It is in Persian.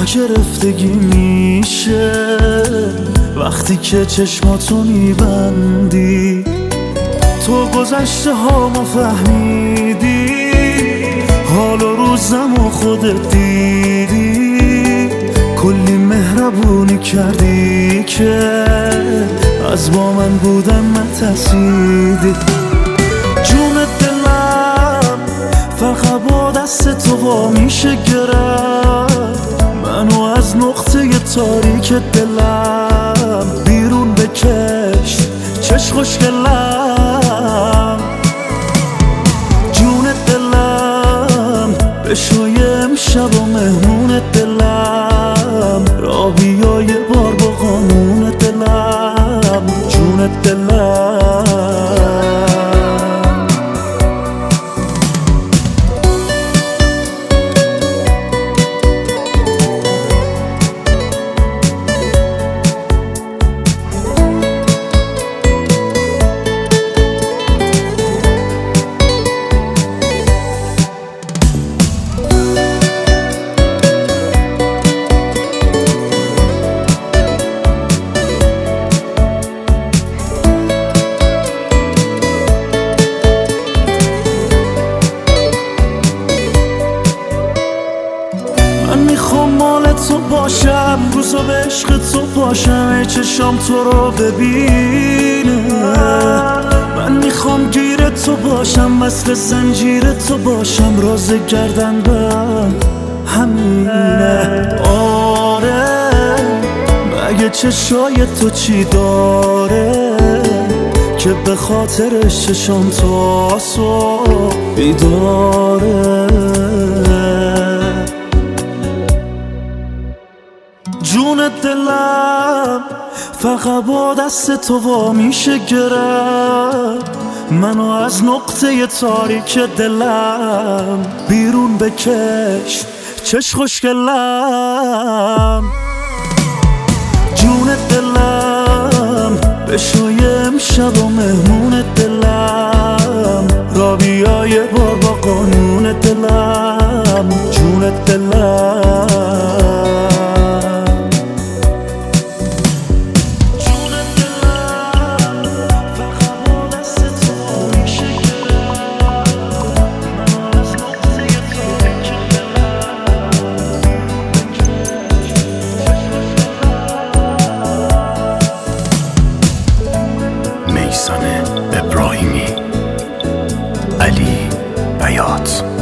گرفتگی میشه وقتی که چشماتو میبندی. تو گذشته هامو فهمیدی، حال و روزمو خودت دیدی. کلی مهربونی کردی که از با من بودن نترسیدی. جون دلم فقط با دست تو وا میشه گرفت. منو از نقطه تاریک دلم بیرون بکش چش خوشگلم. جون دلم بشوی امشب و مهمون دلم. را بیا یه بار با قانون دلم. جون دلم میخوام مال تو باشم، روزا به عشق تو باشم، ای چشام تو رو ببینه. من میخوام گیر تو باشم، مثل زنجیر تو باشم، راز گردن به همینه. آره مگه چشای تو چی داره که به خاطرش چشام تو صبح بیداره. جون دلم فقط با دست تو وا میشه گرفت. منو از نقطه تاریک دلم بیرون بکش چش خوشگلم. جون دلم بشوی امشب و مهمون دلم. را بیا یه بار با قانون دلم. جون دلم میثم ابراهیمی، علی بیات.